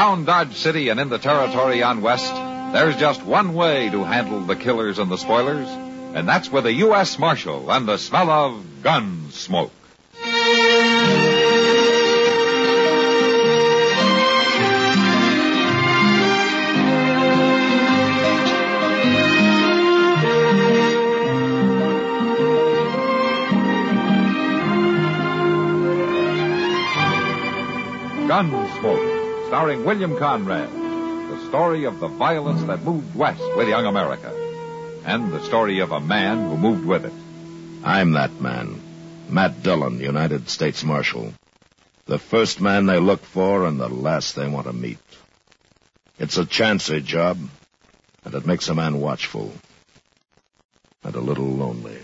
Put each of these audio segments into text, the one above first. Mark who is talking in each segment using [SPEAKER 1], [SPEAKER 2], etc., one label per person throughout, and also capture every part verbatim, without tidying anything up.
[SPEAKER 1] Around Dodge City and in the territory on West, there's just one way to handle the killers and the spoilers, and that's with a U S Marshal and the smell of gun smoke. Gunsmoke, starring William Conrad. The story of the violence that moved west with young America. And the story of a man who moved with it.
[SPEAKER 2] I'm that man. Matt Dillon, United States Marshal. The first man they look for and the last they want to meet. It's a chancy job, and it makes a man watchful. And a little lonely.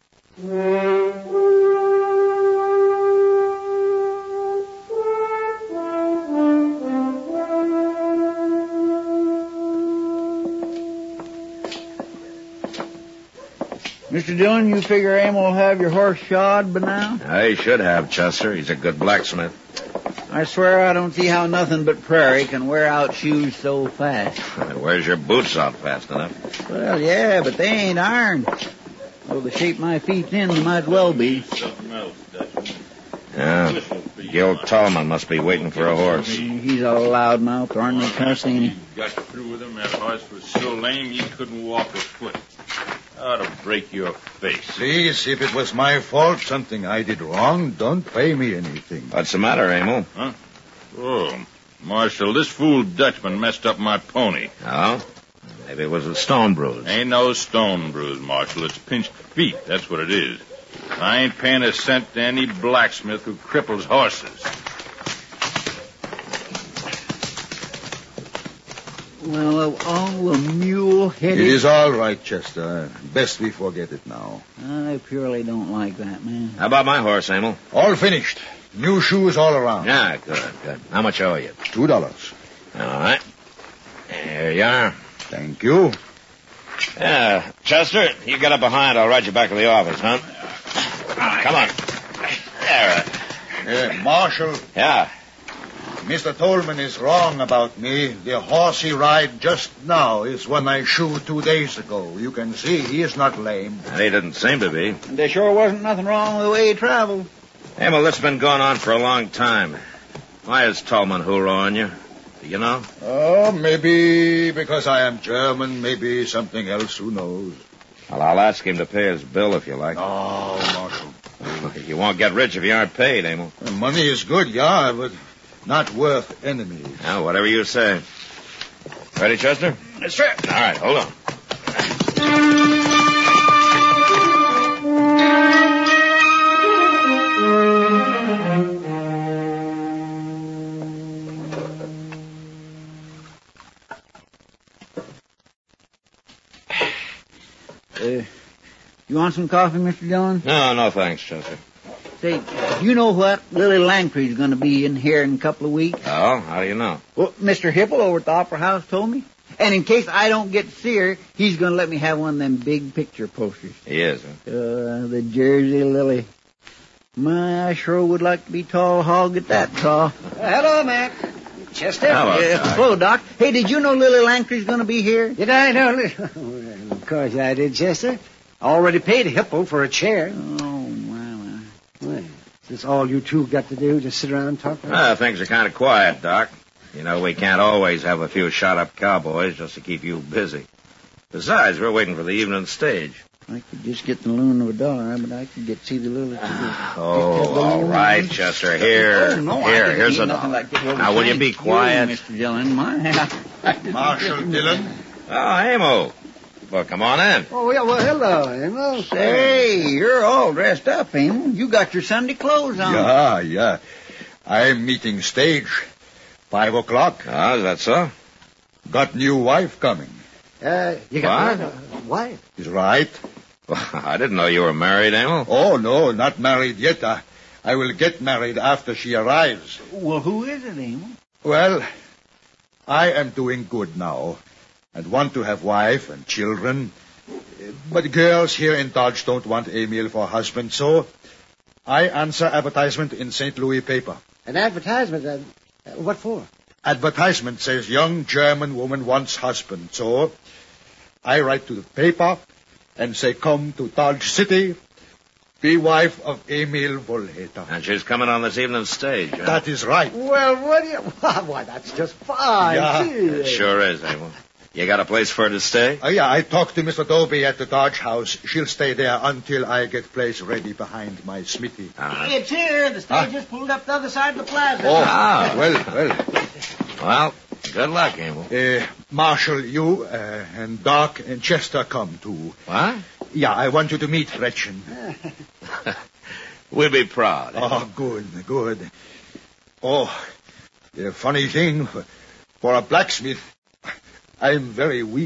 [SPEAKER 3] Mister Dillon, you figure Emil will have your horse shod by now?
[SPEAKER 2] I should have, Chester. He's a good blacksmith.
[SPEAKER 3] I swear I don't see how nothing but prairie can wear out shoes so fast.
[SPEAKER 2] It wears your boots out fast enough.
[SPEAKER 3] Well, yeah, but they ain't iron. Though the shape my feet's in, they might well be.
[SPEAKER 2] Yeah, Gil Tallman must be waiting for a horse.
[SPEAKER 3] He's a loudmouth, aren't they, cuss, ain't he?
[SPEAKER 4] Got through with him. That horse was so lame he couldn't walk a foot. Ought to break your face.
[SPEAKER 5] Please, if it was my fault, something I did wrong, don't pay me anything.
[SPEAKER 2] What's the matter, Emil?
[SPEAKER 4] Huh? Oh, Marshal, this fool Dutchman messed up my pony.
[SPEAKER 2] Oh? Maybe it was a stone bruise.
[SPEAKER 4] Ain't no stone bruise, Marshal. It's pinched feet. That's what it is. I ain't paying a cent to any blacksmith who cripples horses.
[SPEAKER 3] Well, of all the mule-headed...
[SPEAKER 5] It is all right, Chester. Best we forget it now.
[SPEAKER 3] I purely don't like that, man.
[SPEAKER 2] How about my horse, Emil?
[SPEAKER 5] All finished. New shoes all around.
[SPEAKER 2] Yeah, good, good. How much owe you?
[SPEAKER 5] Two dollars.
[SPEAKER 2] All right. Here you are.
[SPEAKER 5] Thank you.
[SPEAKER 2] Yeah, Chester, you get up behind. I'll ride you back to the office, huh? Come on. There.
[SPEAKER 5] Uh, Marshal.
[SPEAKER 2] Yeah.
[SPEAKER 5] Mister Tolman is wrong about me. The horse he ride just now is one I shoot two days ago. You can see he is not lame.
[SPEAKER 2] And he didn't seem to be.
[SPEAKER 3] And there sure wasn't nothing wrong with the way he traveled.
[SPEAKER 2] Hey, well, this has been going on for a long time. Why is Tolman hoorahing you? Do you know?
[SPEAKER 5] Oh, maybe because I am German, maybe something else, who knows.
[SPEAKER 2] Well, I'll ask him to pay his bill if you like.
[SPEAKER 5] Oh, Marshal.
[SPEAKER 2] You won't get rich if you aren't paid, Emil.
[SPEAKER 5] The money is good, yeah, but not worth enemies.
[SPEAKER 2] Now, whatever you say. Ready, Chester?
[SPEAKER 3] Yes, sir.
[SPEAKER 2] All right, hold on.
[SPEAKER 3] Uh, you want some coffee, Mister Dillon?
[SPEAKER 2] No, no, thanks, Chester.
[SPEAKER 3] Say, you know what? Lily Langtry's going to be in here in a couple of weeks.
[SPEAKER 2] Oh, how do you know?
[SPEAKER 3] Well, Mister Hipple over at the Opera House told me. And in case I don't get to see her, he's going to let me have one of them big picture posters.
[SPEAKER 2] He is, huh?
[SPEAKER 3] Uh, the Jersey Lily. My, I sure would like to be tall hog at that tall. Uh, hello, Mac. Chester?
[SPEAKER 2] Hello,
[SPEAKER 3] uh,
[SPEAKER 2] Doc.
[SPEAKER 3] hello, Doc. Hey, did you know Lily Langtry's going to be here?
[SPEAKER 6] Did I know? Well, of course I did, Chester. I already paid Hipple for a chair.
[SPEAKER 3] Oh, my, my.
[SPEAKER 6] Well, that's all you two got to do, just sit around and talk?
[SPEAKER 2] Ah, things are kind of quiet, Doc. You know, we can't always have a few shot-up cowboys just to keep you busy. Besides, we're waiting for the evening stage.
[SPEAKER 3] I could just get the loan of a dollar, but I could get to see the Lily.
[SPEAKER 2] Oh, all right, Chester. Here,
[SPEAKER 3] Oh, no, I
[SPEAKER 2] here,
[SPEAKER 3] didn't
[SPEAKER 2] here's
[SPEAKER 3] mean
[SPEAKER 2] a
[SPEAKER 3] nothing
[SPEAKER 2] dollar.
[SPEAKER 3] like that. Well,
[SPEAKER 2] Now, will you
[SPEAKER 3] thank
[SPEAKER 2] be quiet?
[SPEAKER 3] Mister Dillon, my.
[SPEAKER 5] Marshal Dillon.
[SPEAKER 2] Oh, Amo. Well, come on in.
[SPEAKER 6] Oh, yeah, well, hello, Emil.
[SPEAKER 3] Say, you're all dressed up, Emil. You got your Sunday clothes on.
[SPEAKER 5] Yeah, yeah. I'm meeting stage. Five o'clock.
[SPEAKER 2] Oh, is that so?
[SPEAKER 5] Got new wife coming.
[SPEAKER 6] Uh, you got
[SPEAKER 2] What?
[SPEAKER 6] what? A wife?
[SPEAKER 5] Is right?
[SPEAKER 2] Well, I didn't know you were married, Amo.
[SPEAKER 5] Oh, no, not married yet. I, I will get married after she arrives.
[SPEAKER 3] Well, who is it, Emil?
[SPEAKER 5] Well, I am doing good now and want to have wife and children. But girls here in Dodge don't want Emil for husband, so I answer advertisement in Saint Louis paper.
[SPEAKER 6] An advertisement? Uh, what for?
[SPEAKER 5] Advertisement says young German woman wants husband. So I write to the paper and say, come to Dodge City, be wife of Emil Volheta.
[SPEAKER 2] And she's coming on this evening's stage, huh?
[SPEAKER 5] That is right.
[SPEAKER 6] Well, what do you... Why, that's just fine.
[SPEAKER 5] Yeah.
[SPEAKER 6] Gee.
[SPEAKER 2] It sure is, Abel. You got a place for her to stay?
[SPEAKER 5] Uh, yeah, I talked to Mister Dobie at the Dodge House. She'll stay there until I get place ready behind my smithy.
[SPEAKER 2] Uh,
[SPEAKER 6] It's here. The stage just pulled up the other side of the plaza.
[SPEAKER 5] Oh,
[SPEAKER 2] Ah.
[SPEAKER 5] well, well.
[SPEAKER 2] well, good luck, Abel.
[SPEAKER 5] Uh, Marshal, you uh, and Doc and Chester come too.
[SPEAKER 2] What?
[SPEAKER 5] Yeah, I want you to meet Gretchen.
[SPEAKER 2] We'll be proud.
[SPEAKER 5] Oh, good, good. Oh, the funny thing, for a blacksmith, I'm very weak.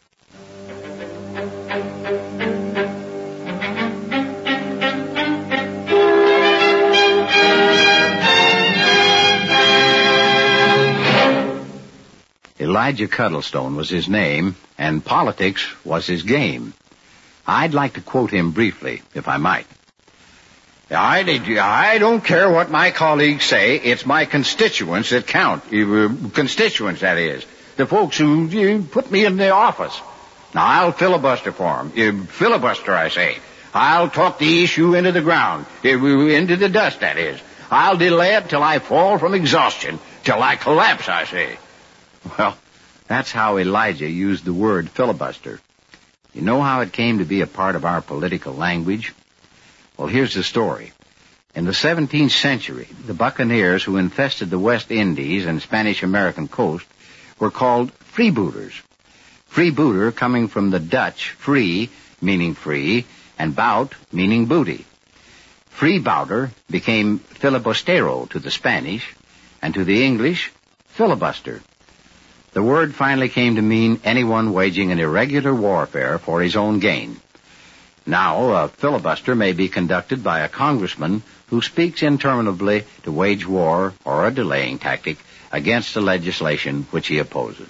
[SPEAKER 7] Elijah Cuddlestone was his name, and politics was his game. I'd like to quote him briefly, if I might. I, I don't care what my colleagues say. It's my constituents that count. Uh, constituents, that is. The folks who uh, put me in the office. Now, I'll filibuster for them. Uh, filibuster, I say. I'll talk the issue into the ground. Uh, into the dust, that is. I'll delay it till I fall from exhaustion. Till I collapse, I say. Well, that's how Elijah used the word filibuster. You know how it came to be a part of our political language? Well, here's the story. In the seventeenth century, the buccaneers who infested the West Indies and Spanish-American coast were called freebooters. Freebooter coming from the Dutch free, meaning free, and bout, meaning booty. Freebouter became filibustero to the Spanish, and to the English, filibuster. The word finally came to mean anyone waging an irregular warfare for his own gain. Now, a filibuster may be conducted by a congressman who speaks interminably to wage war or a delaying tactic against the legislation which he opposes.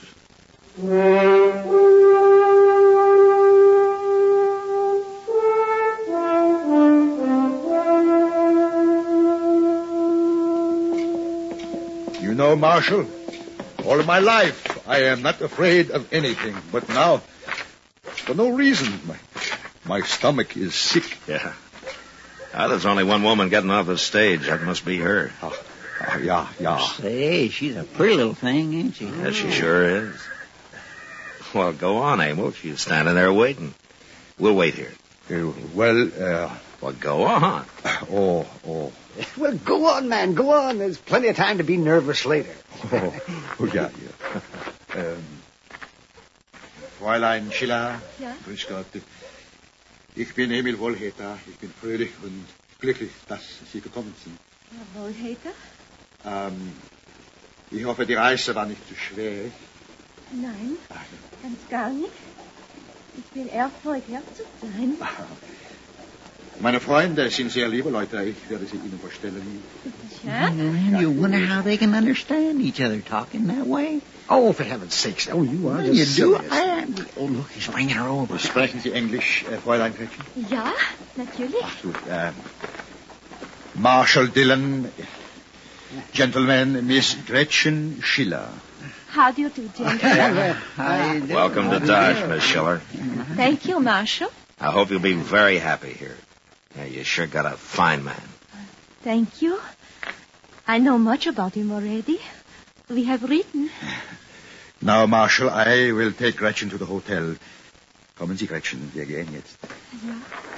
[SPEAKER 5] You know, Marshal, all my life I am not afraid of anything. But now, for no reason, my, my stomach is sick.
[SPEAKER 2] Yeah. Ah, there's only one woman getting off the stage. That must be her.
[SPEAKER 5] Oh, oh, yeah, yeah.
[SPEAKER 3] Say, she's a pretty little thing, ain't she?
[SPEAKER 2] Yeah, she sure is. Well, go on, Abel. She's standing there waiting. We'll wait here.
[SPEAKER 5] Uh, well, uh...
[SPEAKER 2] Well, go on.
[SPEAKER 5] Oh, oh.
[SPEAKER 6] Well, go on, man, go on. There's plenty of time to be nervous later.
[SPEAKER 5] Oh, oh ja, ja. Ähm, Fräulein Schiller.
[SPEAKER 8] Ja?
[SPEAKER 5] Grüß Gott. Ich bin Emil Volheta. Ich bin fröhlich und glücklich, dass Sie gekommen sind.
[SPEAKER 8] Herr Volheta?
[SPEAKER 5] Ähm, ich hoffe, die Reise war nicht zu schwer.
[SPEAKER 8] Nein, ganz gar nicht. Ich bin erfreut, hier zu sein.
[SPEAKER 5] Meine Freunde sind sehr liebe Leute. Ich werde sie Ihnen vorstellen.
[SPEAKER 8] Ja?
[SPEAKER 3] And you wonder how they can understand each other talking that way?
[SPEAKER 6] Oh, for heaven's sakes. Oh, you are
[SPEAKER 3] Well,
[SPEAKER 6] just
[SPEAKER 3] you do.
[SPEAKER 6] serious.
[SPEAKER 3] I am. Oh, look, he's bringing her over.
[SPEAKER 5] Sprechen Sie Englisch, äh, Fräulein Gretchen?
[SPEAKER 8] Ja, natürlich.
[SPEAKER 5] Ach, gut. Äh, Marshal Dillon, gentlemen, Miss Gretchen Schiller.
[SPEAKER 8] How do you do, gentlemen?
[SPEAKER 3] I do.
[SPEAKER 2] Welcome to Dodge, Miss Schiller.
[SPEAKER 8] Thank you, Marshal.
[SPEAKER 2] I hope you'll be very happy here. Yeah, you sure got a fine man.
[SPEAKER 8] Thank you. I know much about him already. We have written.
[SPEAKER 5] Now, Marshal, I will take Gretchen to the hotel. Kommen Sie, Gretchen. Wir gehen jetzt.
[SPEAKER 8] Ja,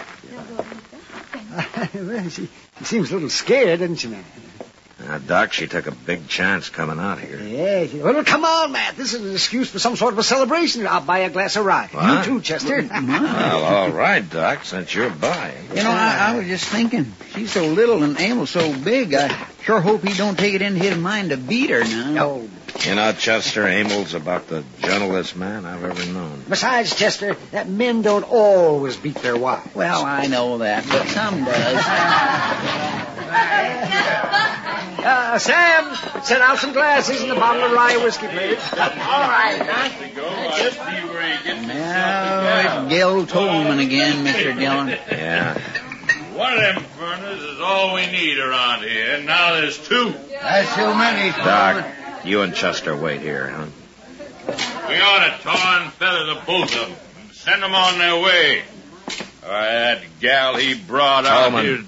[SPEAKER 8] Herr Volheta.
[SPEAKER 6] Well, she, she seems a little scared, doesn't she, man?
[SPEAKER 2] Now, Doc, she took a big chance coming out here.
[SPEAKER 6] Yeah. She, well, come on, Matt. This is an excuse for some sort of a celebration. I'll buy a glass of rye.
[SPEAKER 2] What?
[SPEAKER 6] You too, Chester.
[SPEAKER 2] Well, all right, Doc, since you're buying.
[SPEAKER 3] You know, I, I was just thinking, she's so little and Emil so big, I sure hope he don't take it into his mind to beat her now.
[SPEAKER 6] Oh.
[SPEAKER 2] You know, Chester, Emil's about the gentlest man I've ever known.
[SPEAKER 6] Besides, Chester, that men don't always beat their wives.
[SPEAKER 3] Well, I know that, but some does.
[SPEAKER 6] Uh, Sam, set out some glasses and a bottle of rye whiskey, please. All right, huh?
[SPEAKER 4] Just be where he gets
[SPEAKER 3] Now, it's Gil Tolman again, Mister Dillon.
[SPEAKER 2] Yeah.
[SPEAKER 4] One of them furnaces is all we need around here. And now there's two.
[SPEAKER 3] That's too many.
[SPEAKER 2] Doc, You and Chester wait here, huh?
[SPEAKER 4] We ought to tar and feather the both of them and send them on their way. All right, that gal he brought out
[SPEAKER 2] Tolman.
[SPEAKER 4] here...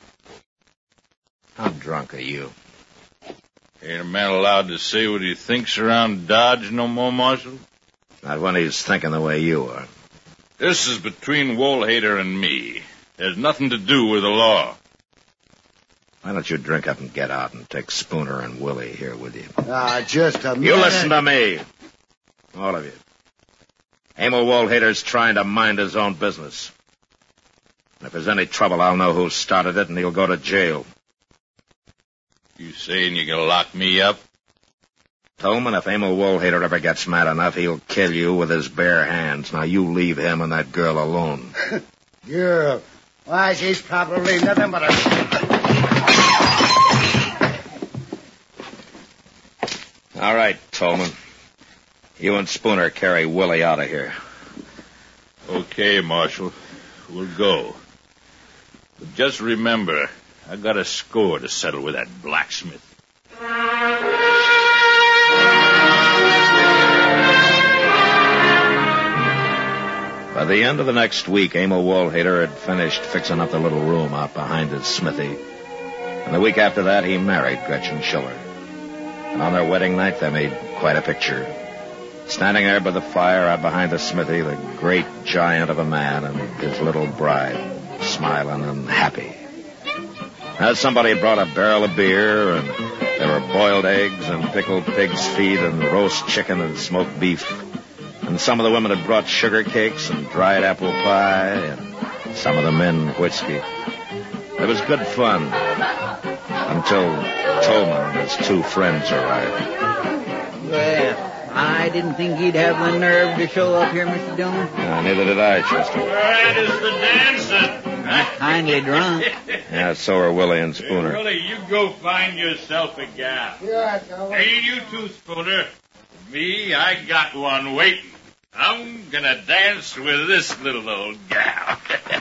[SPEAKER 2] How drunk are you?
[SPEAKER 4] Ain't a man allowed to say what he thinks around Dodge no more, Marshal?
[SPEAKER 2] Not when he's thinking the way you are.
[SPEAKER 4] This is between Woolhader and me. There's nothing to do with the law.
[SPEAKER 2] Why don't you drink up and get out and take Spooner and Willie here with you?
[SPEAKER 3] Ah, just a minute.
[SPEAKER 2] You listen to me. All of you. Emil Woolhader's trying to mind his own business. And if there's any trouble, I'll know who started it, and he'll go to jail.
[SPEAKER 4] You saying you're gonna lock me up?
[SPEAKER 2] Tolman, if Emil Woolhader ever gets mad enough, he'll kill you with his bare hands. Now, you leave him and that girl alone.
[SPEAKER 3] Girl. Why, she's probably nothing but a...
[SPEAKER 2] All right, Tolman. You and Spooner carry Willie out of here.
[SPEAKER 4] Okay, Marshal. We'll go. But just remember, I got a score to settle with that blacksmith.
[SPEAKER 2] By the end of the next week, Emil Woolhader had finished fixing up the little room out behind his smithy. And the week after that, he married Gretchen Schiller. And on their wedding night, they made quite a picture. Standing there by the fire out behind the smithy, the great giant of a man and his little bride, smiling and happy. Now, somebody brought a barrel of beer, and there were boiled eggs and pickled pig's feet and roast chicken and smoked beef. And some of the women had brought sugar cakes and dried apple pie, and some of the men whiskey. It was good fun until Tolman and his two friends arrived.
[SPEAKER 3] Well, I didn't think he'd have the nerve to show up here, Mister Dillon.
[SPEAKER 2] Uh, neither did I, Chester.
[SPEAKER 4] That is the dancing.
[SPEAKER 3] Kindly drunk.
[SPEAKER 2] Yeah, so are Willie and Spooner.
[SPEAKER 4] Willie, you go find yourself a gal.
[SPEAKER 3] Yeah, so...
[SPEAKER 4] Hey, you too, Spooner. Me, I got one waiting. I'm gonna dance with this little old gal.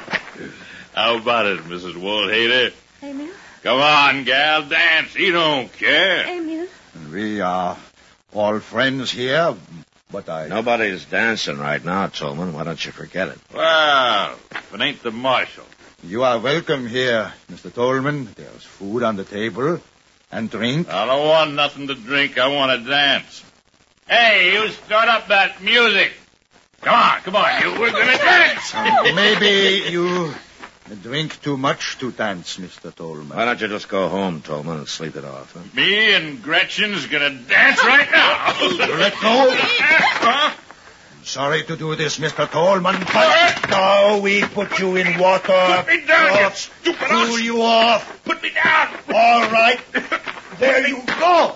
[SPEAKER 4] How about it, Missus Woolhader?
[SPEAKER 8] Emil?
[SPEAKER 4] Come on, gal, dance. He don't care.
[SPEAKER 8] Emil?
[SPEAKER 5] We are all friends here, but I...
[SPEAKER 2] Nobody's dancing right now, Tolman. Why don't you forget it?
[SPEAKER 4] Well, if it ain't the marshal.
[SPEAKER 5] You are welcome here, Mister Tolman. There's food on the table and drink.
[SPEAKER 4] I don't want nothing to drink. I want to dance. Hey, you start up that music. Come on, come on, you. We're gonna dance.
[SPEAKER 5] Uh, maybe you drink too much to dance, Mister Tolman.
[SPEAKER 2] Why don't you just go home, Tolman, and sleep it off, huh?
[SPEAKER 4] Me and Gretchen's gonna dance right now.
[SPEAKER 5] Let go.
[SPEAKER 4] Huh?
[SPEAKER 5] Sorry to do this, Mister Tolman, but now we put you in water.
[SPEAKER 4] Put me down, you
[SPEAKER 5] Oh,
[SPEAKER 4] stupid
[SPEAKER 5] cool
[SPEAKER 4] ass.
[SPEAKER 5] you off.
[SPEAKER 4] Put me down.
[SPEAKER 5] All right. There you go.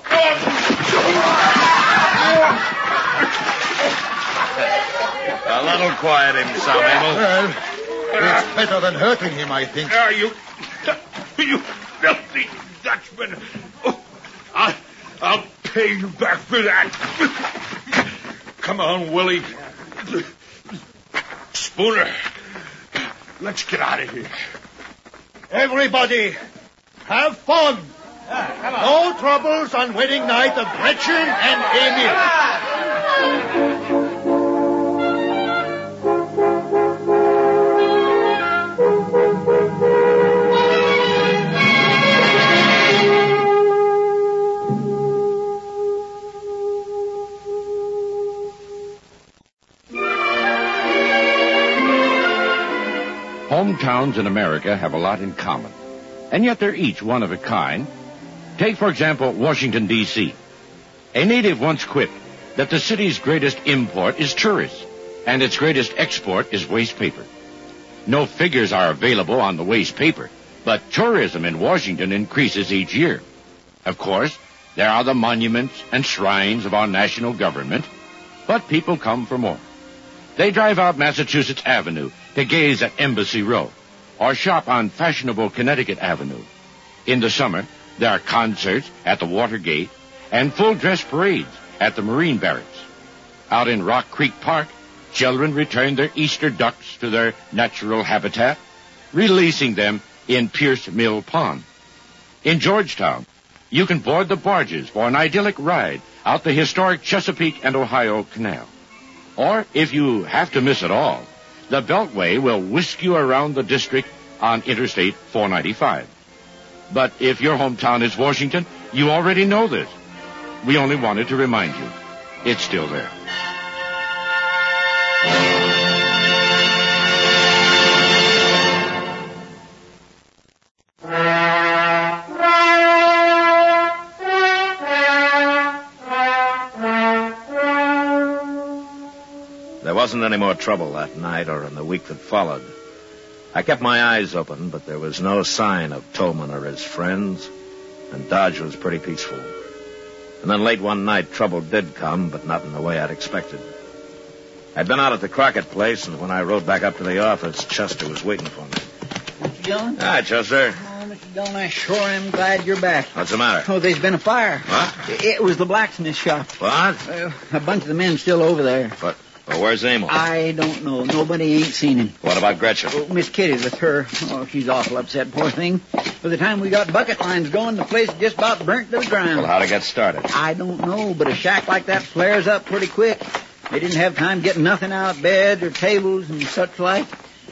[SPEAKER 2] A little quiet him some, Emil.
[SPEAKER 5] Well, it's better than hurting him, I think.
[SPEAKER 4] Now, you, you filthy Dutchman. Oh, I'll, I'll pay you back for that. Come on, Willie. Spooner, let's get out of here.
[SPEAKER 5] Everybody, have fun. No troubles on wedding night of Gretchen and Emil.
[SPEAKER 7] Hometowns in America have a lot in common, and yet they're each one of a kind. Take, for example, Washington, D C A native once quipped that the city's greatest import is tourists, and its greatest export is waste paper. No figures are available on the waste paper, but tourism in Washington increases each year. Of course, there are the monuments and shrines of our national government, but people come for more. They drive out Massachusetts Avenue to gaze at Embassy Row, or shop on fashionable Connecticut Avenue. In the summer, there are concerts at the Watergate and full-dress parades at the Marine Barracks. Out in Rock Creek Park, children return their Easter ducks to their natural habitat, releasing them in Pierce Mill Pond. In Georgetown,
[SPEAKER 9] you can board the barges for an idyllic ride out the historic Chesapeake and Ohio Canal. Or, if you have to miss it all, the Beltway will whisk you around the district on Interstate four ninety-five. But if your hometown is Washington, you already know this. We only wanted to remind you. It's still there.
[SPEAKER 2] There wasn't any more trouble that night or in the week that followed. I kept my eyes open, but there was no sign of Tolman or his friends, and Dodge was pretty peaceful. And then late one night, trouble did come, but not in the way I'd expected. I'd been out at the Crockett place, and when I rode back up to the office, Chester was waiting for me.
[SPEAKER 3] Mister Dillon?
[SPEAKER 2] Hi, Chester.
[SPEAKER 3] Oh, Mister Dillon, I sure am glad you're back.
[SPEAKER 2] What's the matter?
[SPEAKER 3] Oh, there's been a fire.
[SPEAKER 2] What?
[SPEAKER 3] It was the blacksmith shop.
[SPEAKER 2] What?
[SPEAKER 3] Uh, a bunch of the men still over there.
[SPEAKER 2] What? Well, where's Emil?
[SPEAKER 3] I don't know. Nobody ain't seen him.
[SPEAKER 2] What about Gretchen?
[SPEAKER 3] Oh, Miss Kitty's with her. Oh, she's awful upset, poor thing. By the time we got bucket lines going, the place just about burnt to the ground.
[SPEAKER 2] Well, how'd it get started?
[SPEAKER 3] I don't know, but a shack like that flares up pretty quick. They didn't have time getting nothing out, beds or tables and such like.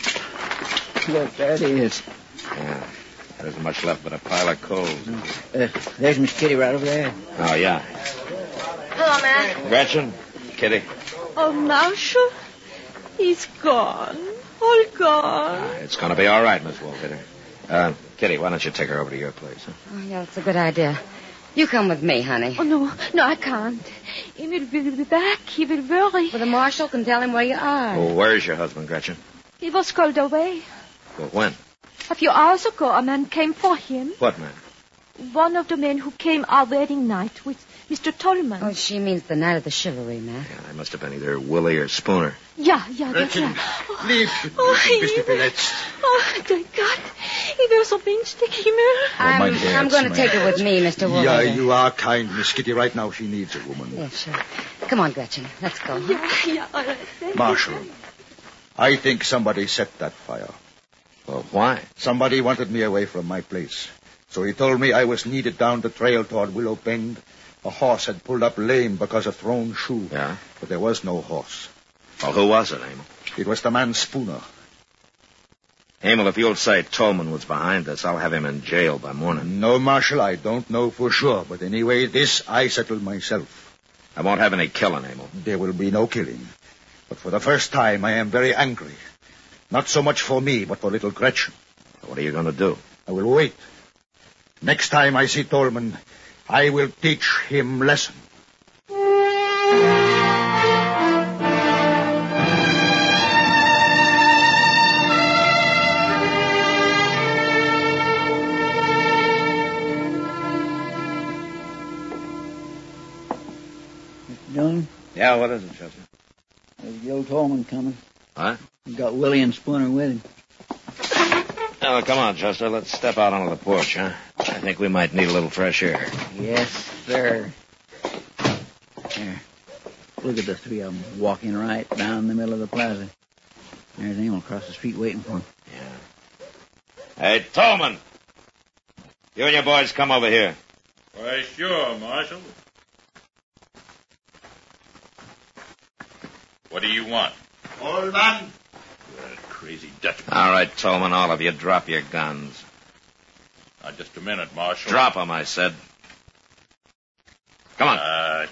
[SPEAKER 3] Look, there it is.
[SPEAKER 2] Yeah. There isn't much left but a pile of coals.
[SPEAKER 3] Uh, there's Miss Kitty right over there.
[SPEAKER 2] Oh, yeah.
[SPEAKER 8] Hello, Matt.
[SPEAKER 2] Gretchen? Kitty?
[SPEAKER 8] Oh, Marshall, he's gone. All gone.
[SPEAKER 2] Ah, it's going to be all right, Miss Wolfetter. Uh, Kitty, why don't you take her over to your place? Huh?
[SPEAKER 10] Oh, yeah, that's a good idea. You come with me, honey.
[SPEAKER 8] Oh, no, no, I can't. Emil will be back. He will worry.
[SPEAKER 10] Well, the marshal can tell him where you are.
[SPEAKER 2] Well, where's your husband, Gretchen?
[SPEAKER 8] He was called away.
[SPEAKER 2] Well, when?
[SPEAKER 8] A few hours ago, a man came for him.
[SPEAKER 2] What man?
[SPEAKER 8] One of the men who came our wedding night with Mister Tolman.
[SPEAKER 10] Oh, she means the night of the chivalry, Matt.
[SPEAKER 2] Yeah, they must have been either Willie or Spooner.
[SPEAKER 8] Yeah, yeah, that's
[SPEAKER 5] Gretchen,
[SPEAKER 8] right. Oh,
[SPEAKER 5] leave
[SPEAKER 8] oh,
[SPEAKER 5] Mister Phillips.
[SPEAKER 8] Oh, thank God. He was so pinchtig, Emil.
[SPEAKER 10] I'm,
[SPEAKER 5] my dear,
[SPEAKER 10] I'm going to
[SPEAKER 5] it's
[SPEAKER 10] take
[SPEAKER 5] my-
[SPEAKER 10] her with me, Mister Wolfetter.
[SPEAKER 5] Yeah, you are kind, Miss Kitty. Right now, she needs a woman.
[SPEAKER 10] Yeah, sure. Come on, Gretchen. Let's go.
[SPEAKER 8] Yeah, yeah, all right. Thank
[SPEAKER 5] Marshal,
[SPEAKER 8] you.
[SPEAKER 5] I think somebody set that fire.
[SPEAKER 2] Well, why?
[SPEAKER 5] Somebody wanted me away from my place. So he told me I was needed down the trail toward Willow Bend. A horse had pulled up lame because of thrown shoe.
[SPEAKER 2] Yeah?
[SPEAKER 5] But there was no horse.
[SPEAKER 2] Well, who was it, Emil?
[SPEAKER 5] It was the man Spooner.
[SPEAKER 2] Emil, if you'll say Tolman was behind this, I'll have him in jail by morning.
[SPEAKER 5] No, Marshal, I don't know for sure. But anyway, this I settled myself.
[SPEAKER 2] I won't have any killing, Emil.
[SPEAKER 5] There will be no killing. But for the first time, I am very angry. Not so much for me, but for little Gretchen.
[SPEAKER 2] What are you going to do?
[SPEAKER 5] I will wait. Next time I see Tolman, I will teach him lesson.
[SPEAKER 3] Mister Dillon,
[SPEAKER 2] Yeah, what is it, Chester?
[SPEAKER 3] there's Gil Tolman coming.
[SPEAKER 2] Huh?
[SPEAKER 3] He's got Willie and Spooner with him.
[SPEAKER 2] Oh, come on, Chester. Let's step out onto the porch, huh? I think we might need a little fresh air.
[SPEAKER 3] Yes, sir. There. Look at the three of them walking right down the middle of the plaza. There's Emil across the street waiting for him.
[SPEAKER 2] Yeah. Hey, Tolman! You and your boys come over here.
[SPEAKER 4] Why, sure, Marshal. What do you want?
[SPEAKER 5] Old man!
[SPEAKER 4] That crazy Dutchman.
[SPEAKER 2] All right, Tolman, all of you, drop your guns.
[SPEAKER 4] Now, just a minute, Marshal.
[SPEAKER 2] Drop them, I said. Come on.
[SPEAKER 4] Uh,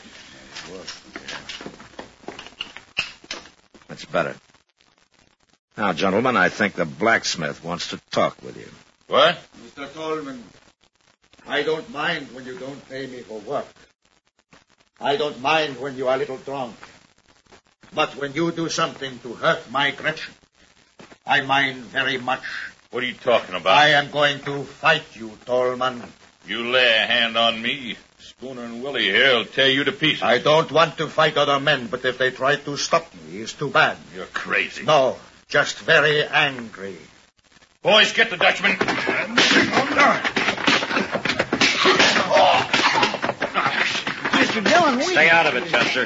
[SPEAKER 2] That's better. Now, gentlemen, I think the blacksmith wants to talk with you.
[SPEAKER 4] what?
[SPEAKER 5] Mister Tolman, I don't mind when you don't pay me for work. I don't mind when you are a little drunk. But when you do something to hurt my Gretchen, I mind very much.
[SPEAKER 4] What are you talking about?
[SPEAKER 5] I am going to fight you, Tolman.
[SPEAKER 4] You lay a hand on me, Spooner and Willie here will tear you to pieces.
[SPEAKER 5] I don't want to fight other men, but if they try to stop me, it's too bad.
[SPEAKER 4] You're crazy.
[SPEAKER 5] No, just very angry.
[SPEAKER 4] Boys, get the Dutchman.
[SPEAKER 3] Mister Dillon, we...
[SPEAKER 2] Stay out of it, Chester.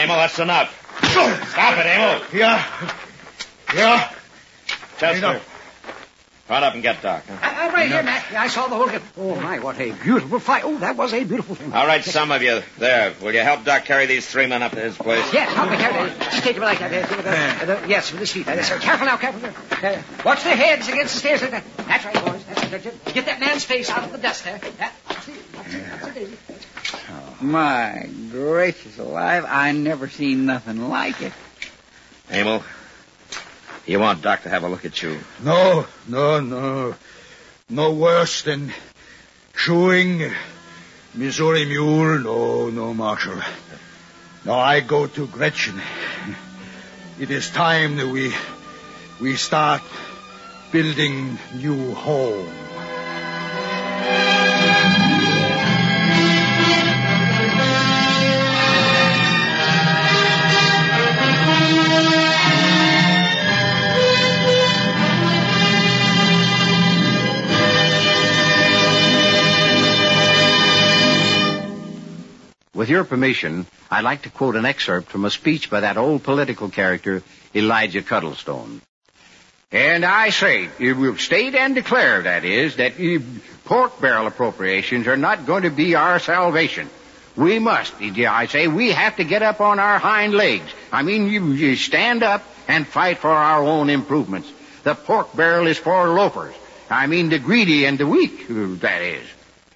[SPEAKER 9] Emil, that's enough. Stop it, Emil.
[SPEAKER 5] Yeah. Yeah.
[SPEAKER 9] Chester, run up and get Doc. Huh?
[SPEAKER 6] I'm right here, Matt. I saw the whole thing. Oh, my, what a beautiful fight. Oh, that was a beautiful thing.
[SPEAKER 9] All right, some of you. There. Will you help Doc carry these three men up to his place?
[SPEAKER 6] Yes, help me carry it. Just take him like that. Uh, uh, uh, yes, with his feet. Uh, sir. Careful now, careful. Uh, watch their heads against the stairs. Uh, That's right, boys. That's right. Get that man's face out of the dust there. That, that's it. That's it. That's it.
[SPEAKER 3] My gracious alive, I never seen nothing like it.
[SPEAKER 9] Emil, you want Doc to have a look at you?
[SPEAKER 5] No, no, no. No worse than chewing Missouri Mule. No, no, Marshal. No, I go to Gretchen. It is time that we we start building new home.
[SPEAKER 7] With your permission, I'd like to quote an excerpt from a speech by that old political character, Elijah Cuddlestone. And I say, you will state and declare, that is, that uh, pork barrel appropriations are not going to be our salvation. We must, I say, we have to get up on our hind legs. I mean, you, you stand up and fight for our own improvements. The pork barrel is for loafers. I mean, the greedy and the weak, that is.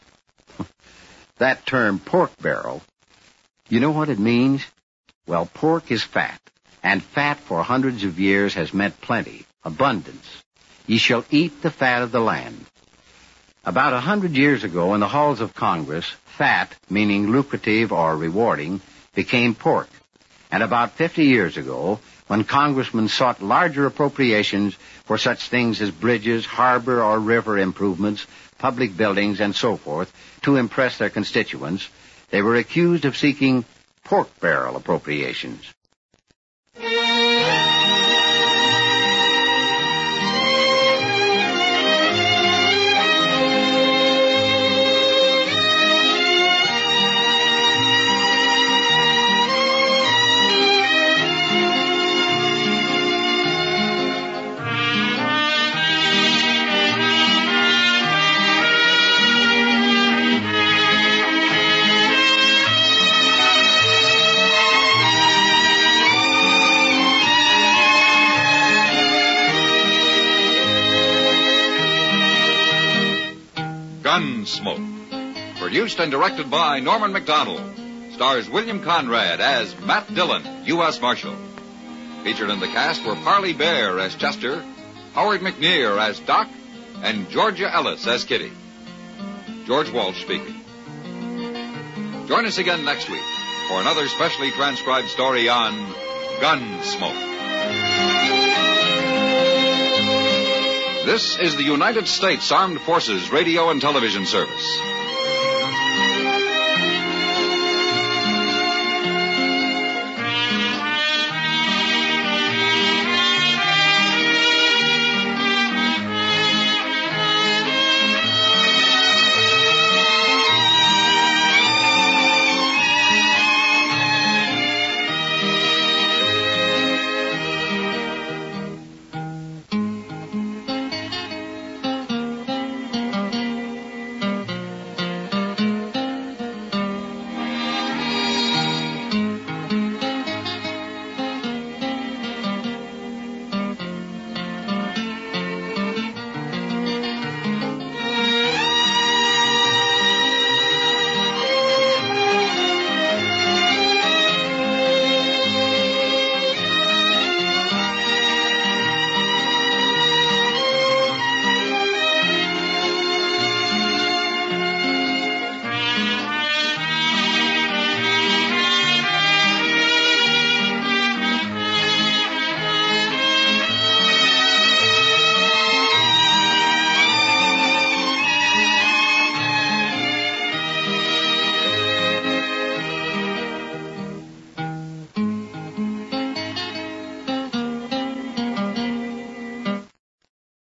[SPEAKER 7] That term, pork barrel, you know what it means? Well, pork is fat, and fat for hundreds of years has meant plenty, abundance. Ye shall eat the fat of the land. About a hundred years ago, in the halls of Congress, fat, meaning lucrative or rewarding, became pork. And about fifty years ago, when congressmen sought larger appropriations for such things as bridges, harbor or river improvements, public buildings, and so forth, to impress their constituents, they were accused of seeking pork barrel appropriations.
[SPEAKER 1] Gunsmoke. Produced and directed by Norman McDonald. Stars William Conrad as Matt Dillon, U S Marshal. Featured in the cast were Parley Bear as Chester, Howard McNear as Doc, and Georgia Ellis as Kitty. George Walsh speaking. Join us again next week for another specially transcribed story on Gunsmoke. This is the United States Armed Forces Radio and Television Service.